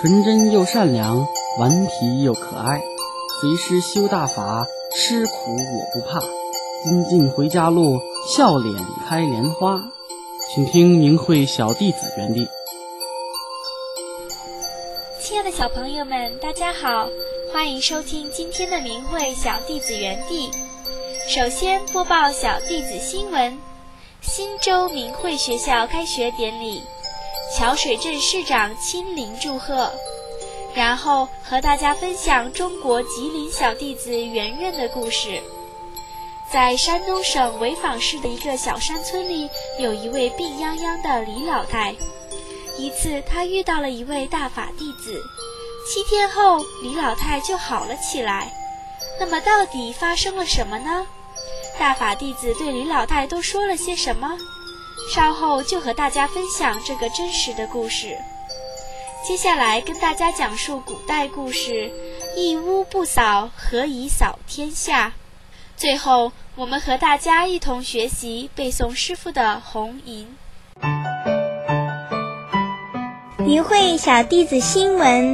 纯真又善良，顽皮又可爱。随师修大法，吃苦我不怕。金镜回家路，笑脸开莲花。请听明慧小弟子园地。 亲爱的小朋友们，大家好，欢迎收听今天的明慧小弟子园地。首先播报小弟子新闻：新州明慧学校开学典礼，桥水镇市长亲临祝贺。然后和大家分享中国吉林小弟子圆圆的故事。在山东省潍坊市的一个小山村里，有一位病殃殃的李老太。一次他遇到了一位大法弟子，7天后李老太就好了起来。那么到底发生了什么呢？大法弟子对李老太都说了些什么？稍后就和大家分享这个真实的故事。接下来跟大家讲述古代故事，一屋不扫，何以扫天下？最后我们和大家一同学习背诵师父的红吟。 明慧小弟子新闻：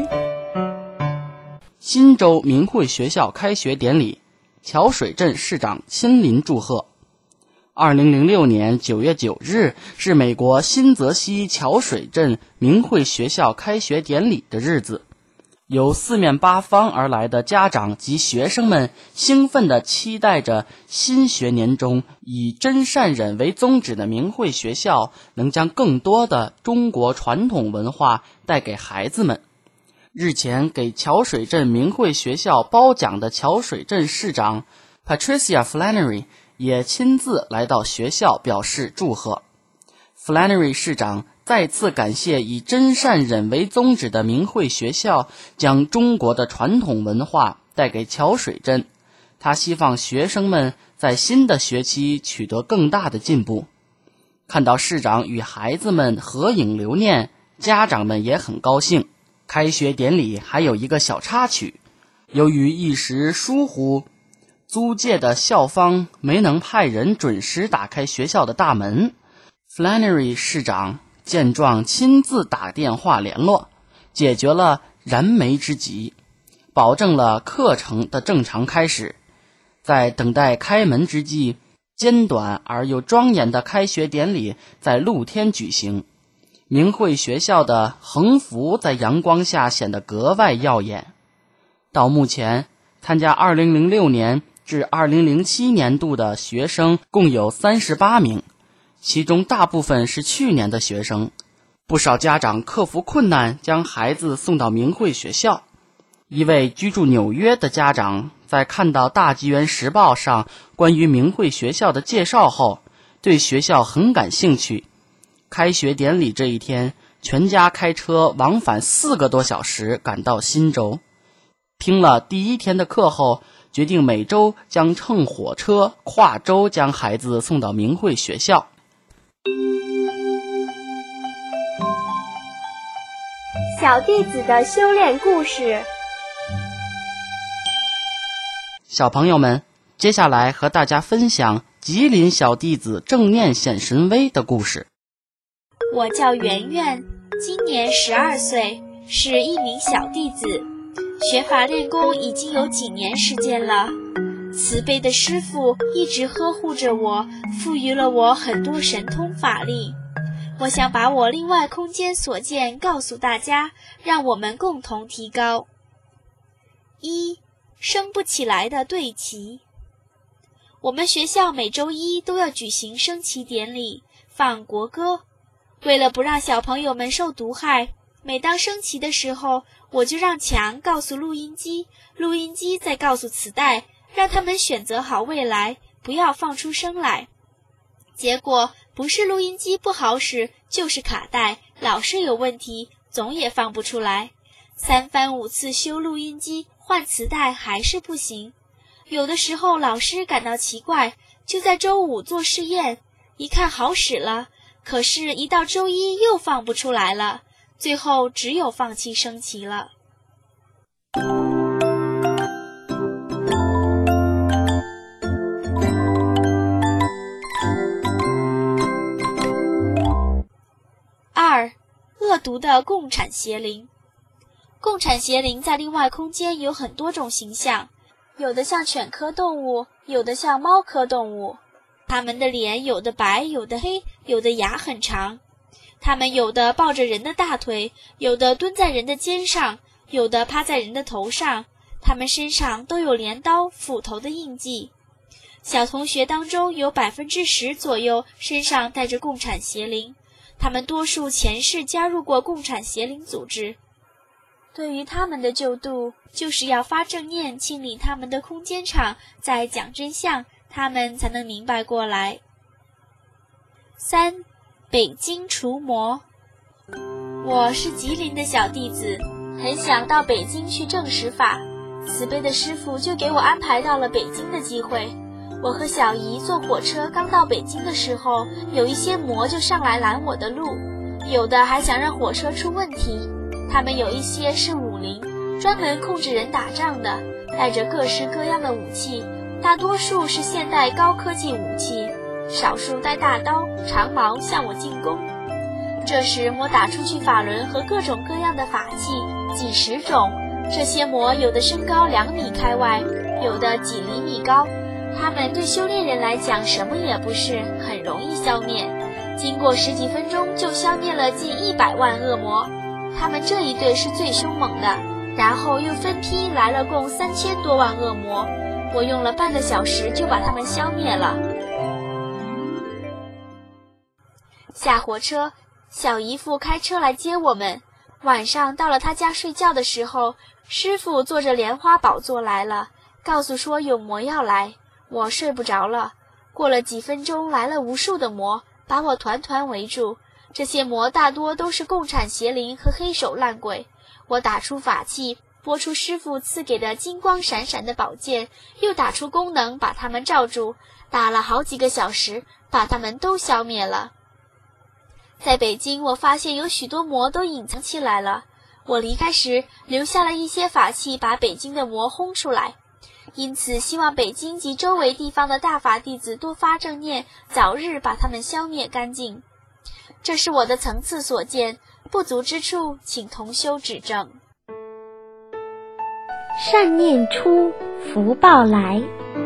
新州明慧学校开学典礼，桥水镇市长亲临祝贺。2006年9月9日是美国新泽西桥水镇明慧学校开学典礼的日子，由四面八方而来的家长及学生们兴奋地期待着新学年中以真善忍为宗旨的明慧学校能将更多的中国传统文化带给孩子们。日前给桥水镇明慧学校褒奖的桥水镇市长 Patricia Flannery也亲自来到学校表示祝贺。Flannery 市长再次感谢以真善忍为宗旨的明慧学校将中国的传统文化带给桥水镇，他希望学生们在新的学期取得更大的进步。看到市长与孩子们合影留念，家长们也很高兴。开学典礼还有一个小插曲，由于一时疏忽，租界的校方没能派人准时打开学校的大门。Flannery 市长见状亲自打电话联络，解决了燃眉之急，保证了课程的正常开始。在等待开门之际，简短而又庄严的开学典礼在露天举行。明慧学校的横幅在阳光下显得格外耀眼。到目前，参加2006年至2007年度的学生共有38名，其中大部分是去年的学生。不少家长克服困难将孩子送到明慧学校。一位居住纽约的家长在看到大纪元时报上关于明慧学校的介绍后，对学校很感兴趣。开学典礼这一天，全家开车往返4个多小时赶到新州。听了第1天的课后，决定每周将乘火车跨州将孩子送到明慧学校。 小弟子的修炼故事。 小朋友们，接下来和大家分享吉林小弟子正念显神威的故事。 我叫圆圆，今年12岁，是一名小弟子，学法练功已经有几年时间了。慈悲的师父一直呵护着我，赋予了我很多神通法力。我想把我另外空间所见告诉大家，让我们共同提高。1. 升不起来的对旗。我们学校每周一都要举行升旗典礼，放国歌。为了不让小朋友们受毒害，每当升旗的时候，我就让墙告诉录音机，录音机再告诉磁带，让他们选择好未来，不要放出声来。结果不是录音机不好使，就是卡带老是有问题，总也放不出来。3番5次修录音机，换磁带还是不行。有的时候老师感到奇怪，就在周5做试验，一看好使了，可是一到周1又放不出来了，最后只有放弃升旗了。2. 恶毒的共产邪灵。 共产邪灵在另外空间有很多种形象，有的像犬科动物，有的像猫科动物。它们的脸有的白，有的黑，有的牙很长。它们有的抱着人的大腿，有的蹲在人的肩上，有的趴在人的头上。它们身上都有镰刀、斧头的印记。小同学当中有10%左右身上带着共产邪灵，他们多数前世加入过共产邪灵组织。对于他们的救度，就是要发正念，清理他们的空间场，再讲真相，他们才能明白过来。3. 北京除魔。我是吉林的小弟子，很想到北京去证实法，慈悲的师父就给我安排到了北京的机会。我和小姨坐火车刚到北京的时候，有一些魔就上来拦我的路，有的还想让火车出问题。他们有一些是武林，专门控制人打仗的，带着各式各样的武器，大多数是现代高科技武器，少数带大刀、长矛向我进攻。这时魔打出去法轮和各种各样的法器，几十种。这些魔有的身高2米开外，有的几厘米高。他们对修炼人来讲什么也不是，很容易消灭。经过10几分钟就消灭了近100万恶魔。他们这一队是最凶猛的，然后又分批来了共3000多万恶魔。我用了半个小时就把他们消灭了。下火车，小姨夫开车来接我们。晚上到了他家睡觉的时候，师傅坐着莲花宝座来了，告诉说有魔要来。我睡不着了。过了几分钟，来了无数的魔，把我团团围住。这些魔大多都是共产邪灵和黑手烂鬼。我打出法器，拨出师傅赐给的金光闪闪的宝剑，又打出功能把他们罩住，打了好几个小时，把他们都消灭了。在北京，我发现有许多魔都隐藏起来了。我离开时留下了一些法器，把北京的魔轰出来。因此希望北京及周围地方的大法弟子多发正念，早日把他们消灭干净。这是我的层次所见，不足之处请同修指正。 善念出，福报来。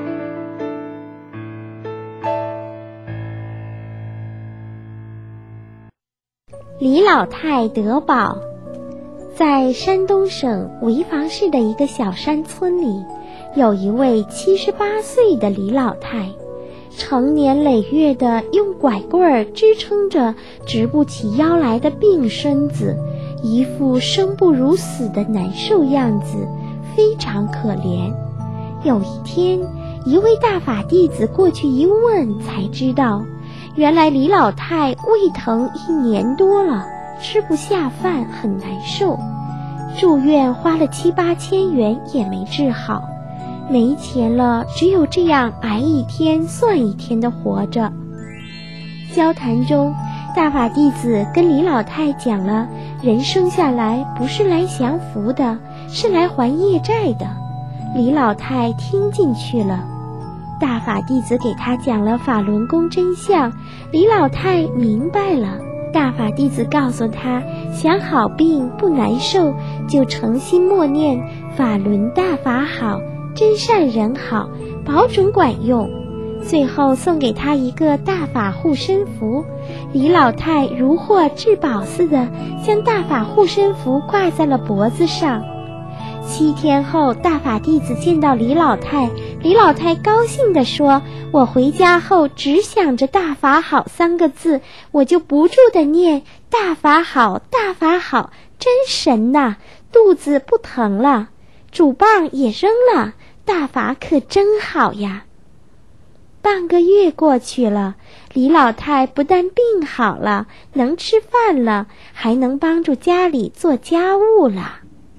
李老太得宝。在山东省潍坊市的一个小山村里，有一位78岁的李老太，成年累月地用拐棍支撑着直不起腰来的病身子，一副生不如死的难受样子，非常可怜。有一天，一位大法弟子过去一问，才知道原来李老太胃疼1年多了，吃不下饭，很难受，住院花了7、8千元也没治好，没钱了，只有这样挨一天算一天的活着。交谈中，大法弟子跟李老太讲了，人生下来不是来享福的，是来还业债的。李老太听进去了。大法弟子给他讲了法轮功真相，李老太明白了。大法弟子告诉他，想好病不难受，就诚心默念法轮大法好，真善人好，保准管用。最后送给他一个大法护身符，李老太如获至宝似的将大法护身符挂在了脖子上。7天后，大法弟子见到李老太，李老太高兴地说，我回家后只想着大法好3个字，我就不住地念大法好，大法好，真神呐，肚子不疼了，主棒也扔了，大法可真好呀。半个月过去了，李老太不但病好了，能吃饭了，还能帮助家里做家务了。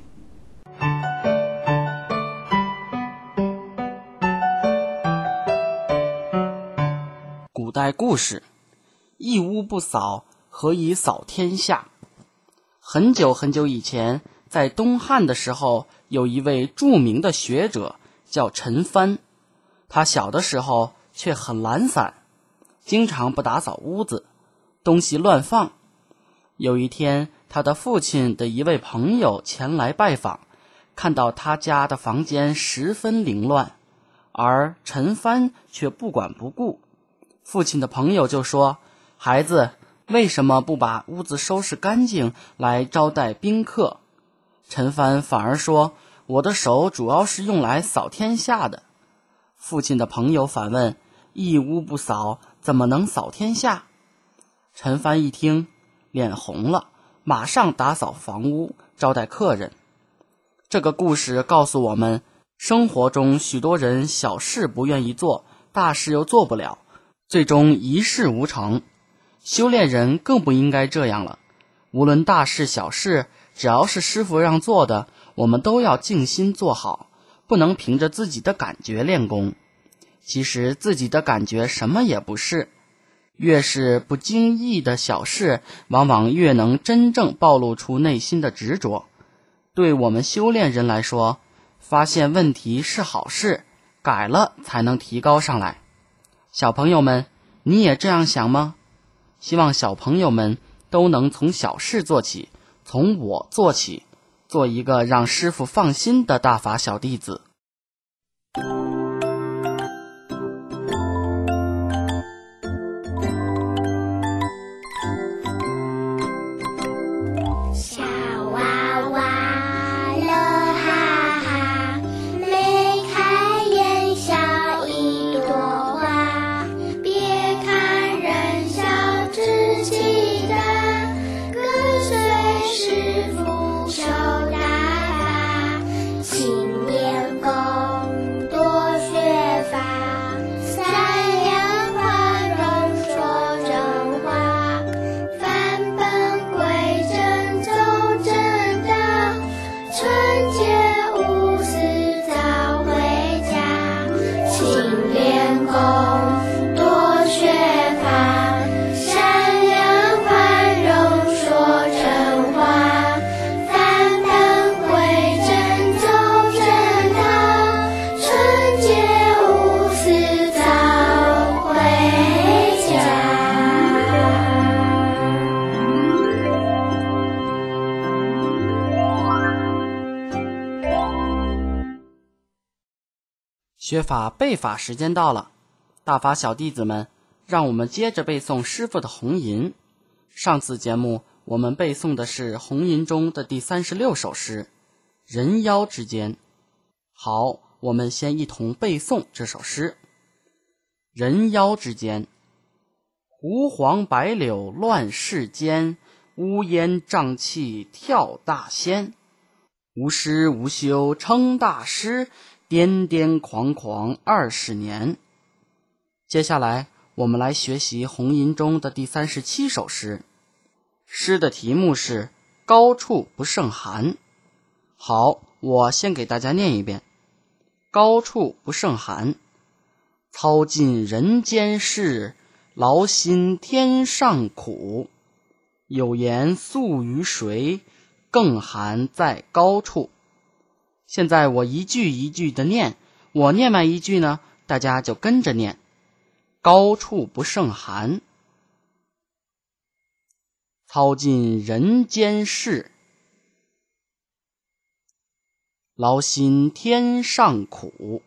古代故事，一屋不扫，何以扫天下？很久很久以前，在东汉的时候，有一位著名的学者叫陈蕃。他小的时候却很懒散，经常不打扫屋子，东西乱放。 有一天，他的父亲的一位朋友前来拜访，看到他家的房间十分凌乱，而陈帆却不管不顾。父亲的朋友就说：“孩子，为什么不把屋子收拾干净来招待宾客？”陈帆反而说：“我的手主要是用来扫天下的。”父亲的朋友反问：“一屋不扫，怎么能扫天下？”陈帆一听，脸红了，马上打扫房屋，招待客人。这个故事告诉我们，生活中许多人小事不愿意做，大事又做不了，最终一事无成。修炼人更不应该这样了，无论大事小事，只要是师父让做的，我们都要静心做好，不能凭着自己的感觉练功。其实自己的感觉什么也不是，越是不经意的小事，往往越能真正暴露出内心的执着。对我们修炼人来说，发现问题是好事，改了才能提高上来。小朋友们，你也这样想吗？希望小朋友们都能从小事做起，从我做起，做一个让师父放心的大法小弟子。学法背法时间到了，大法小弟子们，让我们接着背诵师父的红吟。上次节目我们背诵的是红吟中的第36首诗《人妖之间》。好，我们先一同背诵这首诗。人妖之间，胡黄白柳乱世间，乌烟瘴气跳大仙。无师无修称大师，颠颠狂狂20年。接下来我们来学习红吟中的第37首诗。诗的题目是高处不胜寒。好，我先给大家念一遍。高处不胜寒，操尽人间事，劳心天上苦。有言宿于谁，更寒在高处。现在我一句一句的念，我念完一句呢，大家就跟着念。高处不胜寒，操尽人间事，劳心天上苦。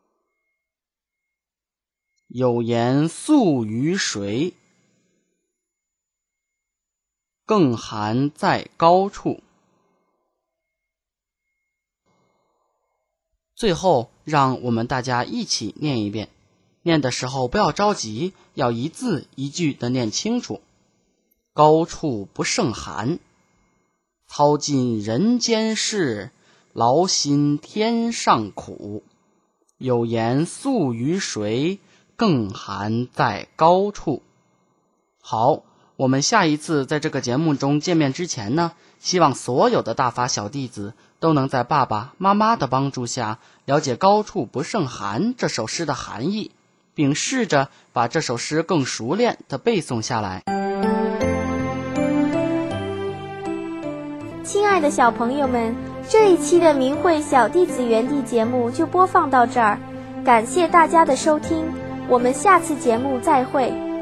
有言宿于谁，更寒在高处。最后让我们大家一起念一遍，念的时候不要着急，要一字一句的念清楚。高处不胜寒，操尽人间事，劳心天上苦。有言宿于谁，更寒在高处。好，我们下一次在这个节目中见面之前呢，希望所有的大法小弟子都能在爸爸妈妈的帮助下了解高处不胜寒这首诗的含义，并试着把这首诗更熟练地背诵下来。 亲爱的小朋友们，这一期的明慧小弟子园地节目就播放到这儿，感谢大家的收听，我们下次节目再会。